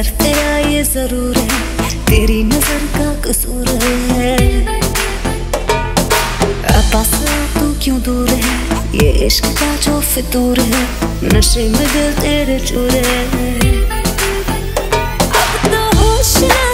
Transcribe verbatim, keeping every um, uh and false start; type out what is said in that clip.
असर तेरा ये जरूर है, तेरी नजर का कसूर है। पास तू क्यों दूर है, ये इश्क का जो फितूर है, नशे में दिल तेरे चूर है। अब तो होश ना